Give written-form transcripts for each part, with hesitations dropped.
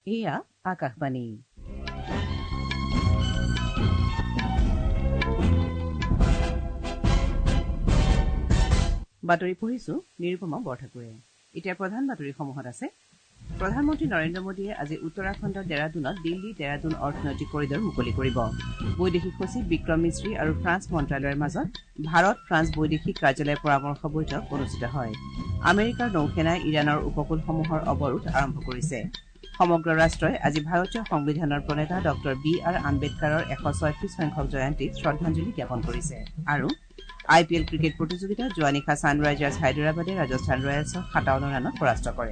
এয়া আকাশবাণী। বাতৰি পঢ়িছো নিৰুপমা বৰঠাকুৰে। এতিয়া প্ৰধান বাতৰিসমূহত আছে। প্ৰধানমন্ত্ৰী নৰেন্দ্ৰ মোদীয়ে আজি উত্তৰাখণ্ডৰ ডেৰাডুনত দিল্লী ডেৰাডুন অৰ্থনৈতিক কৰিডৰ মুকলি কৰিব। বৈদেশিক সচিব বিক্ৰম মিশ্ৰী আৰু ফ্ৰান্স মন্ত্ৰালয়ৰ মাজত ভাৰত ফ্ৰান্স বৈদেশিক কাৰ্যালয়ৰ পৰামৰ্শ বৈঠক অনুষ্ঠিত হয়। আমেৰিকাৰ নৌসেনাই ইৰাণৰ উপকূলসমূহৰ অৱৰোধ আৰম্ভ কৰিছে। সমগ্ৰ ৰাষ্ট্ৰই আজি ভাৰতীয় সংবিধানৰ প্ৰণেতা ডঃ বি.আৰ. আম্বেদকাৰৰ 136 সংখ্যক জয়ন্তীত শ্ৰদ্ধাঞ্জলি জ্ঞাপন কৰিছে। আৰু IPL ক্ৰিকেট প্ৰতিযোগিতাত যোৱা নিশা ছানৰাইজাৰ্ছ হায়দৰাবাদে ৰাজস্থান ৰয়েলছক 57 ৰানত পৰাস্ত কৰে।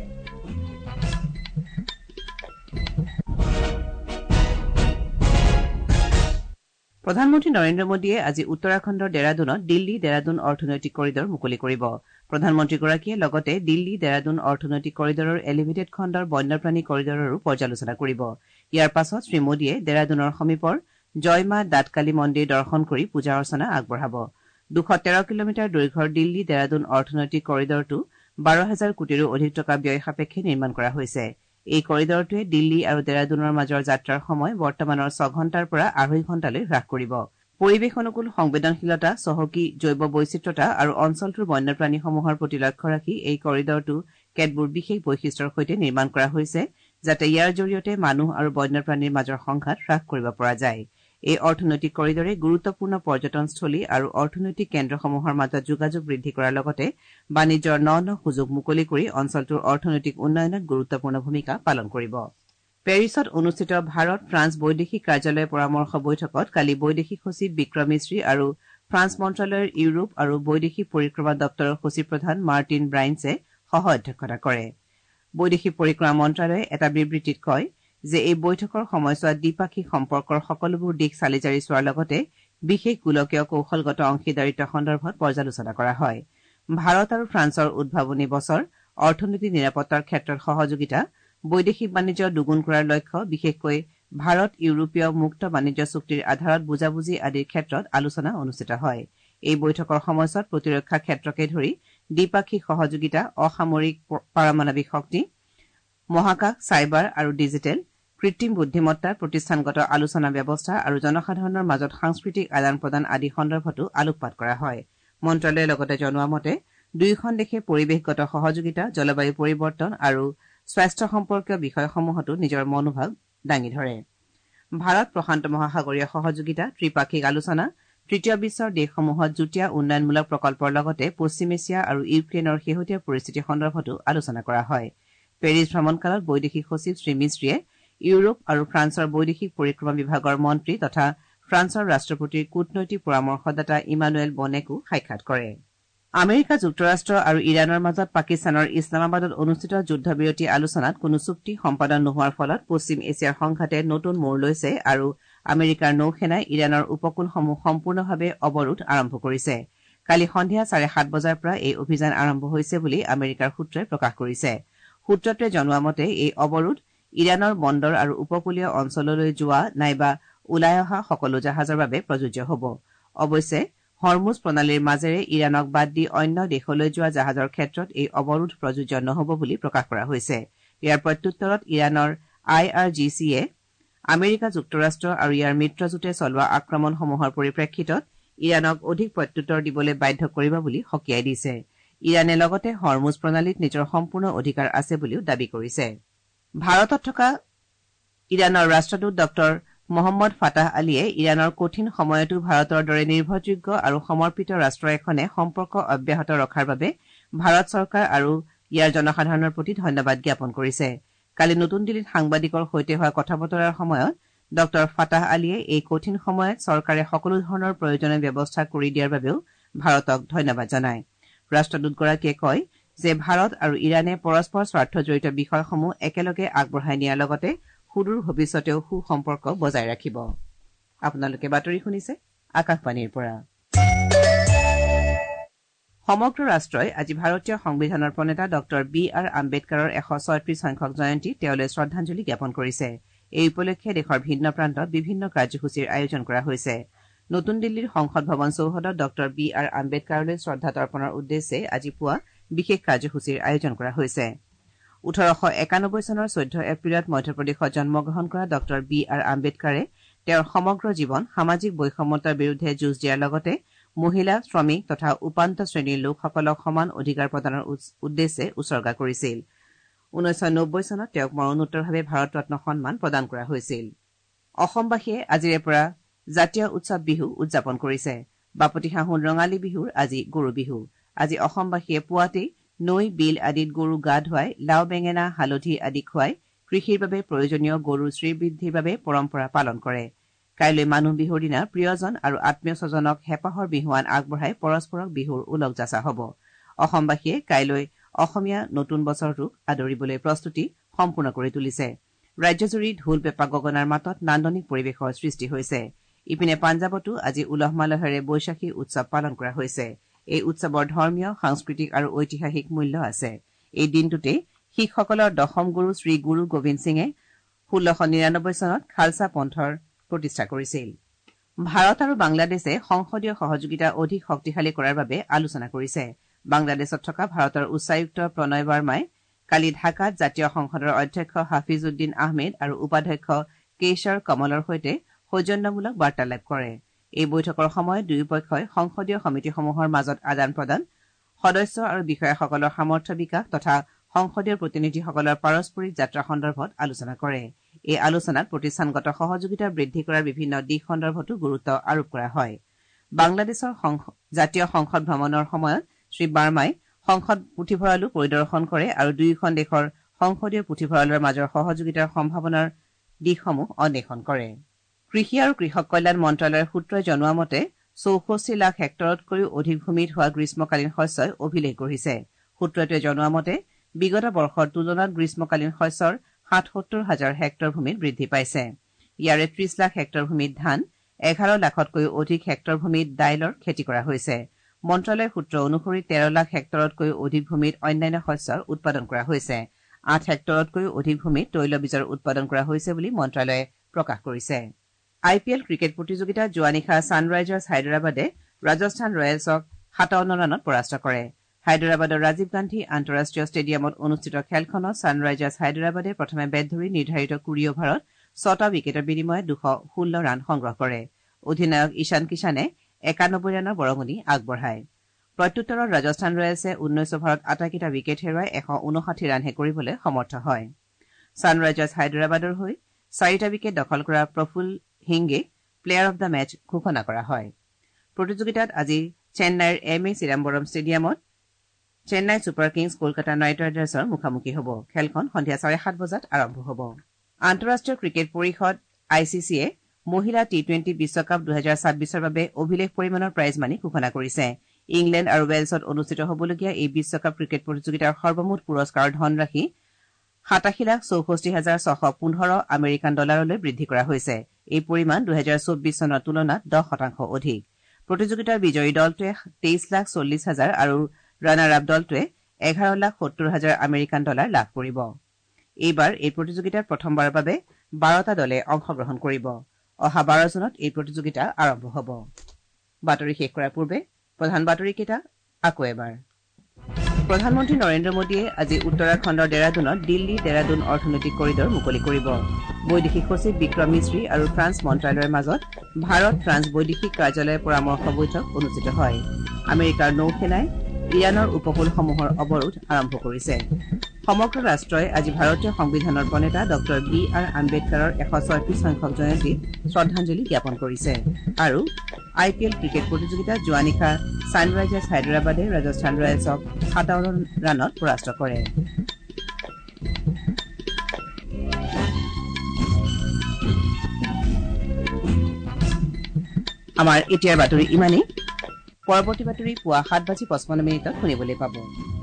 প্ৰধানমন্ত্ৰী নৰেন্দ্ৰ মোদীয়ে আজি উত্তৰাখণ্ডৰ ডেৰাডুনত দিল্লী ডেৰাডুন অৰ্থনৈতিক কৰিডৰ মুকলি কৰিব। প্ৰধানমন্ত্ৰীগৰাকীয়ে লগতে দিল্লী ডেৰাডুন অৰ্থনৈতিক কৰিডৰৰ এলিভেটেড খণ্ডৰ বন্যপ্ৰাণী কৰিডৰৰো পৰ্যালোচনা কৰিব। ইয়াৰ পাছত শ্ৰীমোদীয়ে ডেৰাডুনৰ সমীপৰ জয়মা দাঁতকালী মন্দিৰ দৰ্শন কৰি পূজা অৰ্চনা আগবঢ়াব। 213 কিলোমিটাৰ দৈৰ্ঘ্যৰ দিল্লী ডেৰাডুন অৰ্থনৈতিক কৰিডৰটো 12,000 কোটিৰো অধিক টকা ব্যয় সাপেক্ষে নিৰ্মাণ কৰা হৈছে। এই কৰিডৰটোৱে দিল্লী আৰু ডেৰাডুনৰ মাজৰ যাত্ৰাৰ সময় বৰ্তমানৰ 6 ঘণ্টাৰ পৰা 2.5 ঘণ্টালৈ হ্ৰাস কৰিব। পৰিৱেশ অনুকূল সংবেদনশীলতা, চহকী জৈৱ বৈচিত্ৰতা আৰু অঞ্চলটোৰ বন্যপ্ৰাণীসমূহৰ প্ৰতি লক্ষ্য ৰাখি এই কৰিডৰটো কেতবোৰ বিশেষ বৈশিষ্ট্যৰ সৈতে নিৰ্মাণ কৰা হৈছে, যাতে ইয়াৰ জৰিয়তে মানুহ আৰু বন্যপ্ৰাণীৰ মাজৰ সংঘাত হ্ৰাস কৰিব পৰা যায়। এই অৰ্থনৈতিক কৰিডৰে গুৰুত্বপূৰ্ণ পৰ্যটনস্থলী আৰু অৰ্থনৈতিক কেন্দ্ৰসমূহৰ মাজত যোগাযোগ বৃদ্ধি কৰাৰ লগতে বাণিজ্যৰ ন সুযোগ মুকলি কৰি অঞ্চলটোৰ অৰ্থনৈতিক উন্নয়নত গুৰুত্বপূৰ্ণ ভূমিকা পালন কৰিব। পেৰিছত অনুষ্ঠিত ভাৰত ফ্ৰান্স বৈদেশিক কাৰ্যালয়ৰ পৰামৰ্শ বৈঠকত কালি বৈদেশিক সচিব বিক্ৰম মিশ্ৰী আৰু ফ্ৰান্স মন্ত্ৰালয়ৰ ইউৰোপ আৰু বৈদেশিক পৰিক্ৰমা দপ্তৰৰ সচিব প্ৰধান মাৰ্টিন ব্ৰাইনছে সহ অধ্যক্ষতা কৰে। বৈদেশিক পৰিক্ৰমা মন্ত্ৰালয়ে এটা বিবৃতিত কয় যে এই বৈঠকৰ সময়ছোৱাত দ্বিপাক্ষিক সম্পৰ্কৰ সকলোবোৰ দিশ চালি জাৰি চোৱাৰ লগতে বিশেষ গোলকীয় কৌশলগত অংশীদাৰিত্ব সন্দৰ্ভত পৰ্যালোচনা কৰা হয়। ভাৰত আৰু ফ্ৰান্সৰ উদ্ভাৱনী বছৰ, অৰ্থনৈতিক নিৰাপত্তাৰ ক্ষেত্ৰত সহযোগিতা, বৈদেশিক বাণিজ্য দুগুণ কৰাৰ লক্ষ্য, বিশেষকৈ ভাৰত ইউৰোপীয় মুক্ত বাণিজ্য চুক্তিৰ আধাৰত বুজাবুজি আদিৰ ক্ষেত্ৰত আলোচনা অনুষ্ঠিত হয়। এই বৈঠকৰ সময়ছোৱাত প্ৰতিৰক্ষা ক্ষেত্ৰকে ধৰি দ্বিপাক্ষিক সহযোগিতা, অসামৰিক পাৰমাণৱিক শক্তি, মহাকাশ, চাইবাৰ আৰু ডিজিটেল, কৃত্ৰিম বুদ্ধিমত্তা, প্ৰতিষ্ঠানগত আলোচনা ব্যৱস্থা আৰু জনসাধাৰণৰ মাজত সাংস্কৃতিক আদান প্ৰদান আদি সন্দৰ্ভতো আলোকপাত কৰা হয়। মন্ত্ৰালয়ে লগতে জনোৱা মতে দুয়োখন দেশে পৰিৱেশগত সহযোগিতা, জলবায়ু পৰিৱৰ্তন আৰু স্বাস্থ্য সম্পৰ্কীয় বিষয়সমূহতো নিজৰ মনোভাৱ দাঙি ধৰে। ভাৰত প্ৰশান্ত মহাসাগৰীয় সহযোগিতা, ত্ৰিপাক্ষিক আলোচনা, তৃতীয় বিশ্বৰ দেশসমূহত যুটীয়া উন্নয়নমূলক প্ৰকল্পৰ লগতে পশ্চিম এছিয়া আৰু ইউক্ৰেইনৰ শেহতীয়া পৰিস্থিতি সন্দৰ্ভতো আলোচনা কৰা হয়। পেৰিছ ভ্ৰমণকালত বৈদেশিক সচিব শ্ৰী মিশ্ৰীয়ে ইউৰোপ আৰু ফ্ৰান্সৰ বৈদেশিক পৰিক্ৰমা বিভাগৰ মন্ত্ৰী তথা ফ্ৰান্সৰ ৰাষ্ট্ৰপতিৰ কূটনৈতিক পৰামৰ্শদাতা ইমানুৱেল বনেকো সাক্ষাৎ কৰে। আমেৰিকা যুক্তৰাষ্ট্ৰ আৰু ইৰাণৰ মাজত পাকিস্তানৰ ইছলামাবাদত অনুষ্ঠিত যুদ্ধবিৰতি আলোচনাত কোনো চুক্তি সম্পাদন নোহোৱাৰ ফলত পশ্চিম এছিয়াৰ সংঘাতে নতুন মূৰ লৈছে আৰু আমেৰিকাৰ নৌসেনাই ইৰাণৰ উপকূলসমূহ সম্পূৰ্ণভাৱে অৱৰোধ আৰম্ভ কৰিছে। কালি সন্ধিয়া 7:30 বজাৰ পৰা এই অভিযান আৰম্ভ হৈছে বুলি আমেৰিকাৰ সূত্ৰই প্ৰকাশ কৰিছে। সূত্ৰটোৱে জনোৱা মতে এই অৱৰোধ ইৰাণৰ বন্দৰ আৰু উপকূলীয় অঞ্চললৈ যোৱা নাইবা ওলাই অহা সকলো জাহাজৰ বাবে প্ৰযোজ্য হ'ব। অৱশ্যে হৰমুজ প্ৰণালীৰ মাজেৰে ইৰাণক বাদ দি অন্য দেশলৈ যোৱা জাহাজৰ ক্ষেত্ৰত এই অৱৰোধ প্ৰযোজ্য নহ'ব বুলি প্ৰকাশ কৰা হৈছে। ইয়াৰ প্ৰত্যুত্তৰত ইৰাণৰ IRGC-য়ে আমেৰিকা যুক্তৰাষ্ট্ৰ আৰু ইয়াৰ মিত্ৰজোঁটে চলোৱা আক্ৰমণসমূহৰ পৰিপ্ৰেক্ষিতত ইৰাণক অধিক প্ৰত্যুত্তৰ দিবলৈ বাধ্য কৰিব বুলি সকীয়াই দিছে। ইৰাণে লগতে হৰমুজ প্ৰণালীত নিজৰ সম্পূৰ্ণ অধিকাৰ আছে বুলিও দাবী কৰিছে। ভাৰতত থকা ইৰাণৰ ৰাষ্ট্ৰদূত ডঃ মহম্মদ ফাটাহ আলীয়ে ইৰাণৰ কঠিন সময়তো ভাৰতৰ দৰে নিৰ্ভৰযোগ্য আৰু সমৰ্পিত ৰাষ্ট্ৰ এখনে সম্পৰ্ক অব্যাহত ৰখাৰ বাবে ভাৰত চৰকাৰ আৰু ইয়াৰ জনসাধাৰণৰ প্ৰতি ধন্যবাদ জ্ঞাপন কৰিছে। কালি নতুন দিল্লীত সাংবাদিকৰ সৈতে হোৱা কথা বতৰাৰ সময়ত ডঃ ফাটাহ আলীয়ে এই কঠিন সময়ত চৰকাৰে সকলো ধৰণৰ প্ৰয়োজনীয় ব্যৱস্থা কৰি দিয়াৰ বাবেও ভাৰতক ধন্যবাদ জনায়। ৰাষ্ট্ৰদূতগৰাকীয়ে কয় যে ভাৰত আৰু ইৰাণে পৰস্পৰ স্বাৰ্থজড়িত বিষয়সমূহ একেলগে আগবঢ়াই নিয়াৰ লগতে সুদূৰ ভৱিষ্যতেও সুসম্পৰ্ক বজাই ৰাখিব। আপোনালোকে বাতৰি শুনিছে আকাশবাণীৰ পৰা। সমগ্ৰ ৰাষ্ট্ৰই আজি ভাৰতীয় সংবিধানৰ প্ৰণেতা ডঃ বি.আৰ. আম্বেদকাৰৰ 136 সংখ্যক জয়ন্তীত তেওঁলৈ শ্ৰদ্ধাঞ্জলি জ্ঞাপন কৰিছে। এই উপলক্ষে দেশৰ ভিন্ন প্ৰান্তত বিভিন্ন কাৰ্যসূচীৰ আয়োজন কৰা হৈছে। নতুন দিল্লীৰ সংসদ ভৱন চৌহদত ডঃ বি.আৰ. আম্বেদকাৰলৈ শ্ৰদ্ধা তৰ্পণৰ উদ্দেশ্যে আজি পুৱা বিশেষ কাৰ্যসূচীৰ আয়োজন কৰা হৈছে। 1891 চনৰ 14 এপ্ৰিলত মধ্যপ্ৰদেশত জন্মগ্ৰহণ কৰা ড বি আৰ আম্বেদকাৰে তেওঁৰ সমগ্ৰ জীৱন সামাজিক বৈষম্যতাৰ বিৰুদ্ধে যুঁজ দিয়াৰ লগতে মহিলা শ্ৰমিক তথা উপান্ত শ্ৰেণীৰ লোকসকলক সমান অধিকাৰ প্ৰদানৰ উদ্দেশ্যে উচৰ্গা কৰিছিল 1990 চনত তেওঁক মৰণোত্তৰভাৱে ভাৰত ৰত্ন সন্মান প্ৰদান কৰা হৈছিল অসমবাসীয়ে আজিৰে পৰা জাতীয় উৎসৱ বিহু উদযাপন কৰিছে বাপতিসাহোন ৰঙালী বিহুৰ আজি গৰু বিহু আজি অসমবাসীয়ে পুৱাতেই নৈ বিল আদিত গৰু গা ধুৱাই লাও বেঙেনা হালধি আদি খুৱাই কৃষিৰ বাবে প্ৰয়োজনীয় গৰুৰ শ্ৰীবৃদ্ধিৰ বাবে পৰম্পৰা পালন কৰে কাইলৈ মানুহ বিহুৰ দিনা প্ৰিয়জন আৰু আত্মীয় স্বজনক হেঁপাহৰ বিহুৱান আগবঢ়াই পৰস্পৰক বিহুৰ উলগ যাচা হ'ব অসমবাসীয়ে কাইলৈ অসমীয়া নতুন বছৰটোক আদৰিবলৈ প্ৰস্তুতি সম্পূৰ্ণ কৰি তুলিছে ৰাজ্যজুৰি ঢোল পেপা গগনাৰ মাতত নান্দনিক পৰিৱেশৰ সৃষ্টি হৈছে ইপিনে পাঞ্জাৱতো আজি উলহ মালহেৰে বৈশাখী উৎসৱ পালন কৰা হৈছে এই উৎসৱৰ ধৰ্মীয় সাংস্কৃতিক আৰু ঐতিহাসিক মূল্য আছে এই দিনটোতে শিখসকলৰ দশম গুৰু শ্ৰী গুৰু গোবিন্দ সিঙে 1699 চনত খালসা পন্থৰ প্ৰতিষ্ঠা কৰিছিল ভাৰত আৰু বাংলাদেশে সংসদীয় সহযোগিতা অধিক শক্তিশালী কৰাৰ বাবে আলোচনা কৰিছে বাংলাদেশত থকা ভাৰতৰ উচ্চায়ুক্ত প্ৰণয় বাৰ্মাই কালি ঢাকাত জাতীয় সংসদৰ অধ্যক্ষ হাফিজউদ্দিন আহমেদ আৰু উপাধ্যক্ষ কেশৰ কমলৰ সৈতে সৌজন্যমূলক বাৰ্তালাপ কৰে এই বৈঠকৰ সময়ত দুয়োপক্ষই সংসদীয় সমিতিসমূহৰ মাজত আদান প্ৰদান সদস্য আৰু বিষয়াসকলৰ সামৰ্থ্য বিকাশ তথা সংসদীয় প্ৰতিনিধিসকলৰ পাৰস্পৰিক যাত্ৰা সন্দৰ্ভত আলোচনা কৰে এই আলোচনাত প্ৰতিষ্ঠানগত সহযোগিতা বৃদ্ধি কৰাৰ বিভিন্ন দিশ সন্দৰ্ভতো গুৰুত্ব আৰোপ কৰা হয় বাংলাদেশৰ জাতীয় সংসদ ভ্ৰমণৰ সময়ত শ্ৰী বাৰ্মাই সংসদ পুথিভঁৰালো পৰিদৰ্শন কৰে আৰু দুয়োখন দেশৰ সংসদীয় পুথিভঁৰালৰ মাজৰ সহযোগিতাৰ সম্ভাৱনাৰ দিশসমূহ অন্বেষণ কৰে কৃষি আৰু কৃষক কল্যাণ মন্ত্ৰালয়ৰ সূত্ৰই জনোৱা মতে 64 লাখ হেক্টৰতকৈও অধিক ভূমিত হোৱা গ্ৰীষ্মকালীন শস্যই অভিলেখ গঢ়িছে সূত্ৰটোৱে জনোৱা মতে বিগত বৰ্ষৰ তুলনাত গ্ৰীষ্মকালীন শস্যৰ ৭৭,০০০ হেক্টৰ ভূমিত বৃদ্ধি পাইছে ইয়াৰে ৩০ লাখ হেক্টৰ ভূমিত ধান 11 লাখতকৈও অধিক হেক্টৰ ভূমিত দাইলৰ খেতি কৰা হৈছে মন্ত্ৰালয়ৰ সূত্ৰ অনুসৰি 13 লাখ হেক্টৰতকৈও অধিক ভূমিত অন্যান্য শস্যৰ উৎপাদন কৰা হৈছে 8 হেক্টৰতকৈও অধিক ভূমিত তৈলবীজৰ উৎপাদন কৰা হৈছে বুলি মন্ত্ৰালয়ে প্ৰকাশ কৰিছে IPL ক্ৰিকেট প্ৰতিযোগিতাত যোৱা নিশা ছানৰাইজাৰ্ছ হায়দৰাবাদে ৰাজস্থান ৰয়েলছক 57 ৰানত পৰাস্ত কৰে হায়দৰাবাদৰ ৰাজীৱ গান্ধী আন্তঃৰাষ্ট্ৰীয় ষ্টেডিয়ামত অনুষ্ঠিত খেলখনত ছানৰাইজাৰ্ছ হায়দৰাবাদে প্ৰথমে বেট ধৰি নিৰ্ধাৰিত 20 অভাৰত 6টা উইকেটৰ বিনিময়ত 216 ৰান সংগ্ৰহ কৰে অধিনায়ক ঈশান কিষাণে 91 ৰানৰ বৰঙণি আগবঢ়ায় প্ৰত্যুত্তৰত ৰাজস্থান ৰয়েলছে 19 অভাৰত আটাইকেইটা উইকেট হেৰুৱাই 159 ৰানহে কৰিবলৈ সমৰ্থ হয় ছানৰাইজাৰ্ছ হায়দৰাবাদৰ হৈ 4টা উইকেট দখল কৰা Praful Hinge player of the match ঘোষণা কৰা হয় প্ৰতিযোগিতাত আজি চেন্নাইৰ এম এ চিদাম্বৰম ষ্টেডিয়ামত Chennai super kings Kolkata knight ৰাইডাৰ্ছৰ মুখামুখি হ'ব খেলখন সন্ধিয়া 7:30 বজাত আৰম্ভ হ'ব আন্তঃৰাষ্ট্ৰীয় ক্ৰিকেট পৰিষদ ICCয়ে মহিলা T20 বিশ্বকাপ 2026ৰ বাবে অভিলেখ পৰিমাণৰ প্ৰাইজ মানি ঘোষণা কৰিছে ইংলেণ্ড আৰু ৱেলছত অনুষ্ঠিত হ'বলগীয়া এই বিশ্বকাপ ক্ৰিকেট প্ৰতিযোগিতাৰ সৰ্বমুঠ পুৰস্কাৰৰ ধনৰাশি 87,64,615 আমেৰিকান ডলাৰলৈ বৃদ্ধি কৰা হৈছে এই পৰিমাণ 2024 চনৰ তুলনাত 10% অধিক প্ৰতিযোগিতাৰ বিজয়ী দলটোৱে 23,40,000 আৰু ৰানাৰ আপ দলটোৱে 11,70,000 আমেৰিকান ডলাৰ লাভ কৰিব এইবাৰ এই প্ৰতিযোগিতাত প্ৰথমবাৰৰ বাবে 12টা দলে অংশগ্ৰহণ কৰিব অহা 12 জুনত এই প্ৰতিযোগিতা আৰম্ভ হ'ব বাতৰি শেষ কৰাৰ পূৰ্বে প্ৰধান বাতৰিকেইটা আকৌ এবাৰ প্ৰধানমন্ত্ৰী নৰেন্দ্ৰ মোদীয়ে আজি উত্তৰাখণ্ডৰ ডেৰাডুনত দিল্লী ডেৰাডুন অৰ্থনৈতিক কৰিডৰ মুকলি কৰিব বৈদেশিক সচিব বিক্ৰম মিশ্ৰী আৰু ফ্ৰান্স মন্ত্ৰালয়ৰ মাজত ভাৰত ফ্ৰান্স বৈদেশিক কাৰ্যালয়ৰ পৰামৰ্শ বৈঠক অনুষ্ঠিত হয় আমেৰিকাৰ নৌসেনাই ইৰাণৰ উপকূলসমূহৰ অৱৰোধ আৰম্ভ কৰিছে সমগ্ৰ ৰাষ্ট্ৰই আজি ভাৰতীয় সংবিধানৰ প্ৰণেতা ড বি আৰ আম্বেদকাৰৰ 136 সংখ্যক জয়ন্তীত শ্ৰদ্ধাঞ্জলি জ্ঞাপন কৰিছে আৰু IPL ক্ৰিকেট প্ৰতিযোগিতাত যোৱা নিশা ছানৰাইজাৰ্ছ হায়দৰাবাদে ৰাজস্থান ৰয়েলছক 57 ৰানত পৰাস্ত কৰে আমাৰ এতিয়াৰ বাতৰি ইমানেই পৰৱৰ্তী বাতৰি পুৱা 7:55 শুনিবলৈ পাব